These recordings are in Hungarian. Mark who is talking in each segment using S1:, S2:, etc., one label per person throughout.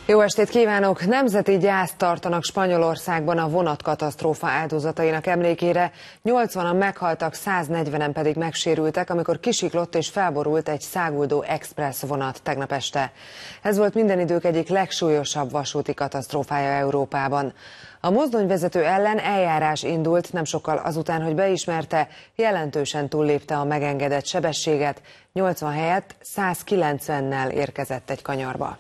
S1: Jó estét kívánok! Nemzeti gyászt tartanak Spanyolországban a vonatkatasztrófa áldozatainak emlékére. 80-an meghaltak, 140-en pedig megsérültek, amikor kisiklott és felborult egy száguldó express vonat tegnap este. Ez volt minden idők egyik legsúlyosabb vasúti katasztrófája Európában. A mozdonyvezető ellen eljárás indult nem sokkal azután, hogy beismerte, jelentősen túllépte a megengedett sebességet, 80 helyett 190-nel érkezett egy kanyarba.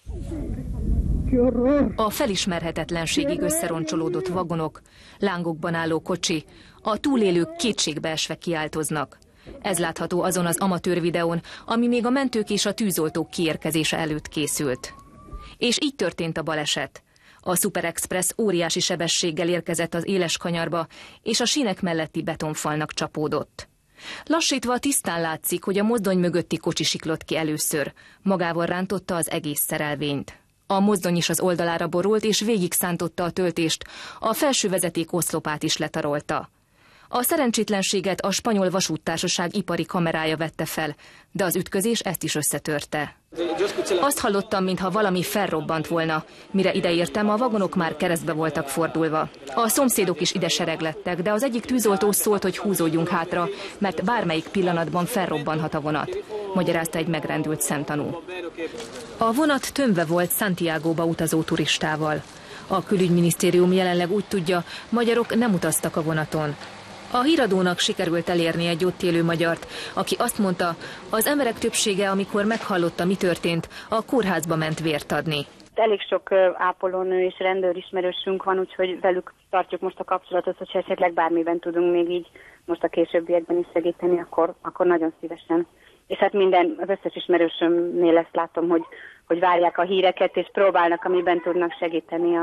S2: A felismerhetetlenségig összeroncsolódott vagonok, lángokban álló kocsi, a túlélők kétségbeesve kiáltoznak. Ez látható azon az amatőr videón, ami még a mentők és a tűzoltók kiérkezése előtt készült. És így történt a baleset. A Super Express óriási sebességgel érkezett az éles kanyarba, és a sínek melletti betonfalnak csapódott. Lassítva tisztán látszik, hogy a mozdony mögötti kocsi siklott ki először. Magával rántotta az egész szerelvényt. A mozdony is az oldalára borult, és végig szántotta a töltést, a felső vezeték oszlopát is letarolta. A szerencsétlenséget a Spanyol Vasúttársaság ipari kamerája vette fel, de az ütközés ezt is összetörte. Azt hallottam, mintha valami felrobbant volna. Mire ideértem, a vagonok már keresztbe voltak fordulva. A szomszédok is ide sereglettek, de az egyik tűzoltó szólt, hogy húzódjunk hátra, mert bármelyik pillanatban felrobbanhat a vonat, magyarázta egy megrendült szemtanú. A vonat tömve volt Santiagóba utazó turistával. A külügyminisztérium jelenleg úgy tudja, magyarok nem utaztak a vonaton. A híradónak sikerült elérni egy ott élő magyart, aki azt mondta, az emberek többsége, amikor meghallotta, mi történt, a kórházba ment vért adni.
S3: Elég sok ápolónő és rendőrismerősünk van, úgyhogy velük tartjuk most a kapcsolatot, hogyha esetleg bármiben tudunk még így most a későbbiekben is segíteni, akkor nagyon szívesen. És hát az összes ismerősömnél ezt látom, hogy várják a híreket, és próbálnak, amiben tudnak segíteni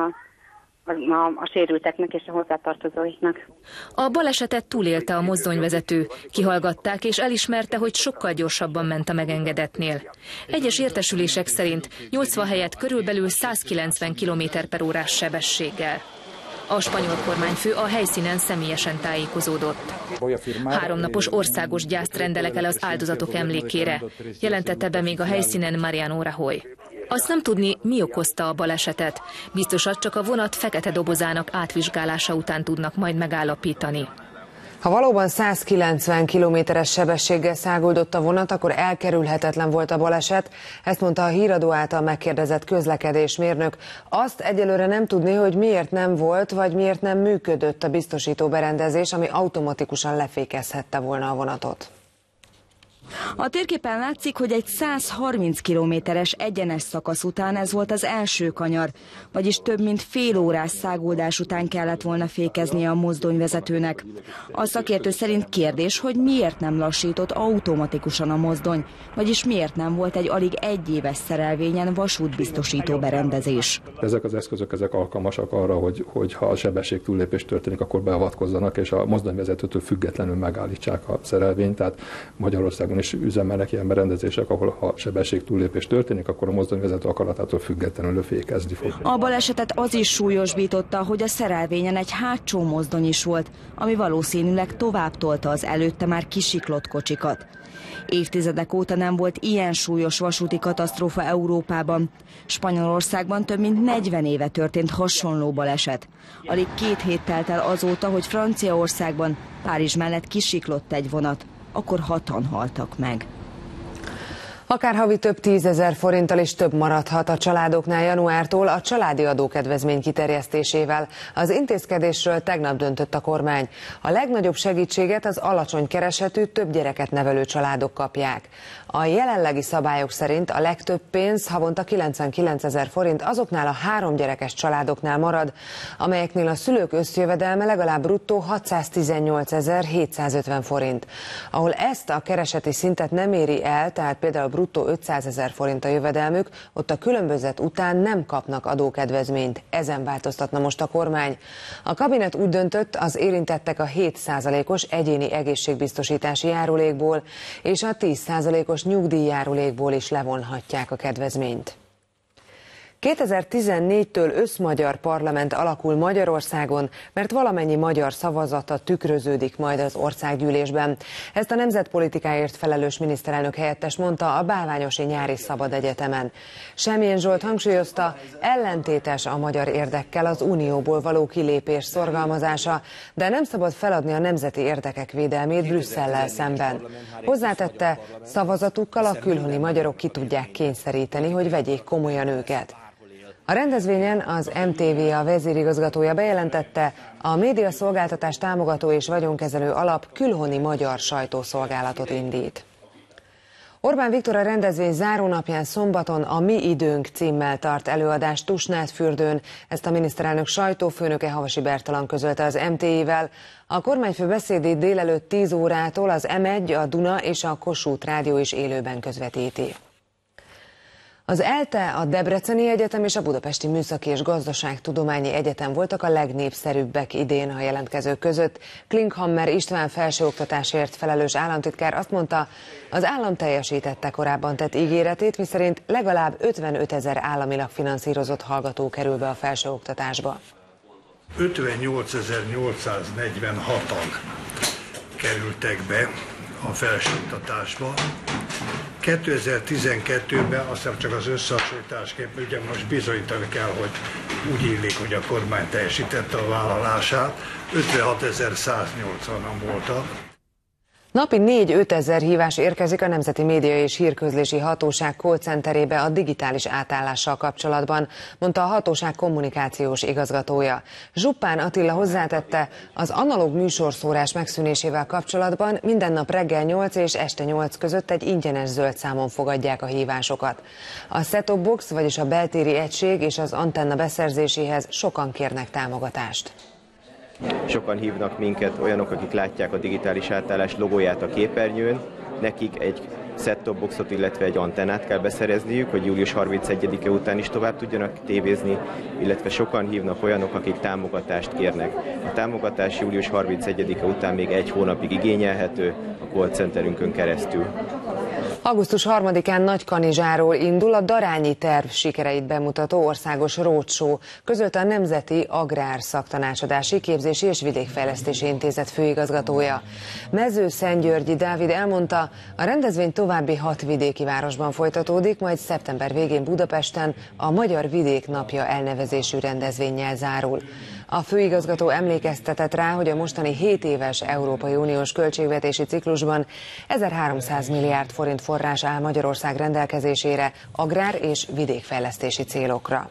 S3: a sérülteknek és a hozzátartozóiknak.
S2: A balesetet túlélte a mozdonyvezető. Kihallgatták és elismerte, hogy sokkal gyorsabban ment a megengedettnél. Egyes értesülések szerint 80 helyett körülbelül 190 km/h sebességgel. A spanyol kormányfő a helyszínen személyesen tájékozódott. 3 napos országos gyászt rendelek el az áldozatok emlékére, jelentette be még a helyszínen Mariano Rajoy. Azt nem tudni, mi okozta a balesetet. Biztosat csak a vonat fekete dobozának átvizsgálása után tudnak majd megállapítani.
S1: Ha valóban 190 km/h sebességgel száguldott a vonat, akkor elkerülhetetlen volt a baleset, ezt mondta a híradó által megkérdezett közlekedésmérnök. Azt egyelőre nem tudni, hogy miért nem volt, vagy miért nem működött a biztosító berendezés, ami automatikusan lefékezhette volna a vonatot.
S4: A térképen látszik, hogy egy 130 km-es egyenes szakasz után ez volt az első kanyar, vagyis több mint fél órás száguldás után kellett volna fékeznie a mozdonyvezetőnek. A szakértő szerint kérdés, hogy miért nem lassított automatikusan a mozdony, vagyis miért nem volt egy alig egyéves szerelvényen vasútbiztosító berendezés.
S5: Ezek az eszközök alkalmasak arra, hogy ha a sebesség túllépés történik, akkor beavatkozzanak, és a mozdonyvezetőtől függetlenül megállítsák a szerelvényt. Tehát Magyarországon is üzemelnek ilyen berendezések, ahol ha sebesség túllépés történik, akkor a mozdonyvezető akaratától függetlenül fékezni fog.
S4: A balesetet az is súlyosbította, hogy a szerelvényen egy hátsó mozdony is volt, ami valószínűleg tovább tolta az előtte már kisiklott kocsikat. Évtizedek óta nem volt ilyen súlyos vasúti katasztrófa Európában. Spanyolországban több mint 40 éve történt hasonló baleset. Alig 2 hét telt el azóta, hogy Franciaországban, Párizs mellett kisiklott egy vonat. Akkor 6-an haltak meg.
S1: Akár havi több 10 000 forinttal is több maradhat a családoknál januártól a családi adókedvezmény kiterjesztésével. Az intézkedésről tegnap döntött a kormány. A legnagyobb segítséget az alacsony keresetű, több gyereket nevelő családok kapják. A jelenlegi szabályok szerint a legtöbb pénz, havonta 99 000 forint azoknál a 3 gyerekes családoknál marad, amelyeknél a szülők összjövedelme legalább bruttó 618 750 forint. Ahol ezt a kereseti szintet nem éri el, tehát például bruttó 500 000 forint a jövedelmük, ott a különbözet után nem kapnak adókedvezményt. Ezen változtatna most a kormány. A kabinet úgy döntött, az érintettek a 7%-os egyéni egészségbiztosítási járulékból és a 10%-os nyugdíjjárulékból is levonhatják a kedvezményt. 2014-től összmagyar parlament alakul Magyarországon, mert valamennyi magyar szavazata tükröződik majd az országgyűlésben. Ezt a nemzetpolitikáért felelős miniszterelnök helyettes mondta a Bálványosi Nyári Szabad Egyetemen. Semjén Zsolt hangsúlyozta, ellentétes a magyar érdekkel az unióból való kilépés szorgalmazása, de nem szabad feladni a nemzeti érdekek védelmét Brüsszellel szemben. Hozzátette, szavazatukkal a külhoni magyarok ki tudják kényszeríteni, hogy vegyék komolyan őket. A rendezvényen az MTV vezérigazgatója bejelentette, a médiaszolgáltatás támogató és vagyonkezelő alap külhoni magyar sajtószolgálatot indít. Orbán Viktor a rendezvény zárónapján szombaton a Mi időnk címmel tart előadást Tusnádfürdőn. Ezt a miniszterelnök sajtófőnöke Havasi Bertalan közölte az MTI-vel. A kormányfő beszédét délelőtt 10 órától az M1, a Duna és a Kossuth Rádió is élőben közvetíti. Az ELTE, a Debreceni Egyetem és a Budapesti Műszaki és Gazdaságtudományi Egyetem voltak a legnépszerűbbek idén a jelentkezők között. Klinkhammer István felsőoktatásért felelős államtitkár azt mondta, az állam teljesítette korábban tett ígéretét, miszerint legalább 55 000 államilag finanszírozott hallgató kerül be a felsőoktatásba.
S6: 58.846-an kerültek be a felsőoktatásba. 2012-ben, azt hiszem csak az összehasonlításképp, ugye most bizonyítani kell, hogy úgy illik, hogy a kormány teljesítette a vállalását, 56.180-an voltak.
S1: Napi 4-5 000 hívás érkezik a Nemzeti Média és Hírközlési Hatóság call centerébe a digitális átállással kapcsolatban, mondta a hatóság kommunikációs igazgatója. Zsuppán Attila hozzátette, az analóg műsorszórás megszűnésével kapcsolatban minden nap reggel 8 és este 8 között egy ingyenes zöld számon fogadják a hívásokat. A set-top box, vagyis a beltéri egység és az antenna beszerzéséhez sokan kérnek támogatást.
S7: Sokan hívnak minket, olyanok, akik látják a digitális átállás logóját a képernyőn, nekik egy set-top boxot, illetve egy antennát kell beszerezniük, hogy július 31-e után is tovább tudjanak tévézni, illetve sokan hívnak olyanok, akik támogatást kérnek. A támogatás július 31-e után még 1 hónapig igényelhető a call centerünkön keresztül.
S1: Augusztus 3-án Nagykanizsáról indul a Darányi terv sikereit bemutató országos roadshow, közölte a Nemzeti Agrár Szaktanácsadási, Képzési és Vidékfejlesztési Intézet főigazgatója. Mezőszentgyörgyi Dávid elmondta, a rendezvény további 6 vidéki városban folytatódik, majd szeptember végén Budapesten a Magyar Vidék Napja elnevezésű rendezvénnyel zárul. A főigazgató emlékeztetett rá, hogy a mostani 7 éves Európai Uniós költségvetési ciklusban 1300 milliárd forint forrás áll Magyarország rendelkezésére agrár- és vidékfejlesztési célokra.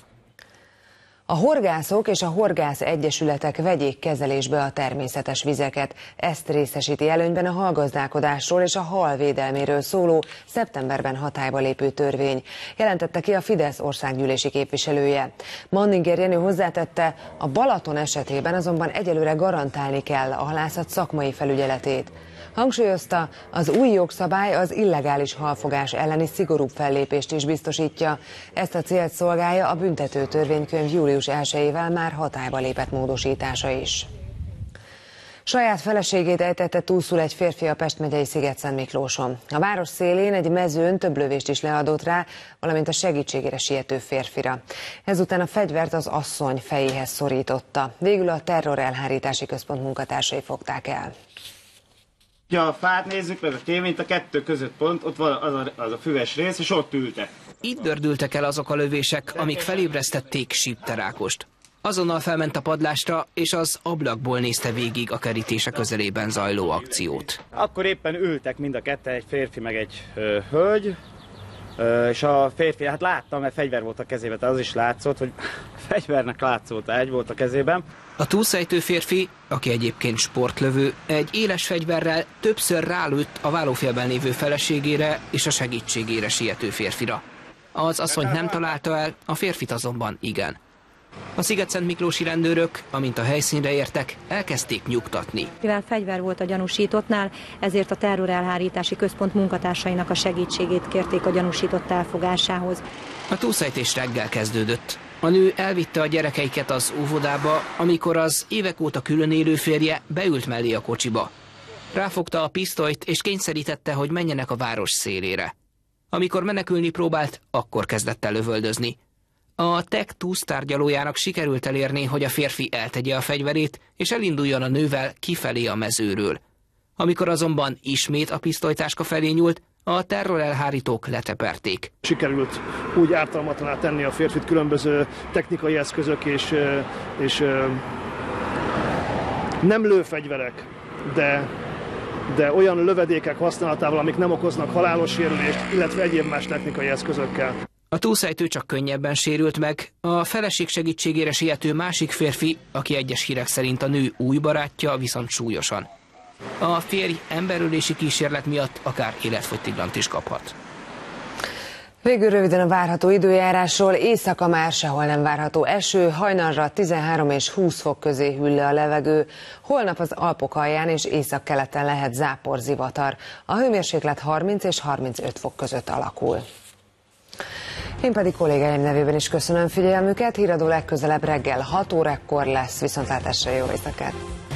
S1: A horgászok és a horgászegyesületek vegyék kezelésbe a természetes vizeket. Ezt részesíti előnyben a halgazdálkodásról és a hal védelméről szóló szeptemberben hatályba lépő törvény, jelentette ki a Fidesz országgyűlési képviselője. Manninger Jenő hozzátette, a Balaton esetében azonban egyelőre garantálni kell a halászat szakmai felügyeletét. Hangsúlyozta, az új jogszabály az illegális halfogás elleni szigorúbb fellépést is biztosítja. Ezt a célt szolgálja a büntető törvénykönyv július 1-ével már hatályba lépett módosítása is. Saját feleségét ejtette túlszul egy férfi a Pest megyei Szigetszentmiklóson. A város szélén egy mezőn több lövést is leadott rá, valamint a segítségére siető férfira. Ezután a fegyvert az asszony fejéhez szorította. Végül a terrorelhárítási központ munkatársai fogták el.
S8: Ha a fát nézzük, meg a tévényt, a kettő között pont, ott van az a füves rész, és ott ültek.
S9: Itt dördültek el azok a lövések, amik felébresztették Sipter Ákost. Azonnal felment a padlásra, és az ablakból nézte végig a kerítése közelében zajló akciót.
S8: Akkor éppen ültek mind a ketten, egy férfi meg egy hölgy, és a férfi, hát láttam, mert fegyver volt a kezében, tehát az is látszott, hogy fegyvernek látszott, egy volt a kezében.
S9: A túlszejtő férfi, aki egyébként sportlövő, egy éles fegyverrel többször rálőtt a vállófélben lévő feleségére és a segítségére siető férfira. Az asszonyt nem találta el, a férfit azonban igen. A szigetszentmiklósi rendőrök, amint a helyszínre értek, elkezdték nyugtatni.
S10: Mivel fegyver volt a gyanúsítottnál, ezért a terrorelhárítási központ munkatársainak a segítségét kérték a gyanúsított elfogásához.
S9: A túlszejtés reggel kezdődött. A nő elvitte a gyerekeiket az óvodába, amikor az évek óta külön élő férje beült mellé a kocsiba. Ráfogta a pisztolyt és kényszerítette, hogy menjenek a város szélére. Amikor menekülni próbált, akkor kezdett el lövöldözni. A Tech2 tárgyalójának sikerült elérni, hogy a férfi eltegye a fegyverét, és elinduljon a nővel kifelé a mezőről. Amikor azonban ismét a pisztolytáska felé nyúlt, a terrorelhárítók leteperték.
S11: Sikerült úgy ártalmatlaná tenni a férfit különböző technikai eszközök és nem lőfegyverek, de olyan lövedékek használatával, amik nem okoznak halálos sérülést, illetve egyéb más technikai eszközökkel.
S9: A túlszejtő csak könnyebben sérült meg, a feleség segítségére siető másik férfi, aki egyes hírek szerint a nő új barátja, viszont súlyosan. A férj emberölési kísérlet miatt akár életfogytiglant is kaphat.
S1: Végül röviden a várható időjárásról. Éjszaka már sehol nem várható eső, hajnalra 13 és 20 fok közé hűl le a levegő. Holnap az Alpok alján és északkeleten lehet záporzivatar. A hőmérséklet 30 és 35 fok között alakul. Én pedig kollégáim nevében is köszönöm figyelmüket. Híradó legközelebb reggel 6 órakor lesz. Viszontlátásra, jó éjszakát!